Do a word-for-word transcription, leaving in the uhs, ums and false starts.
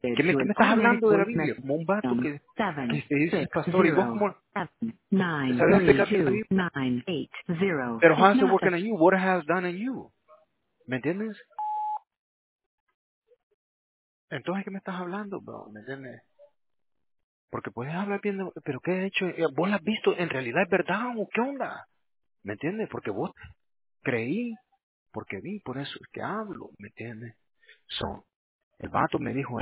¿Qué me, to qué an me estás automatic hablando de la voice Biblia? message Como un vato system que, seven que te dice six pastor, y vos zero como seven te nine sabes three explicarte la two Biblia. nine eight zero Pero is how's it not a working on you? What it has done in you? ¿Me entiendes? Entonces, ¿qué me estás hablando, bro? ¿Me entiendes? Porque puedes hablar bien, de- pero ¿qué he hecho? Eh, ¿Vos la has visto? ¿En realidad es verdad o qué onda? ¿Me entiendes? Porque vos creí, porque vi, por eso es que hablo, ¿me entiendes? So, el vato me dijo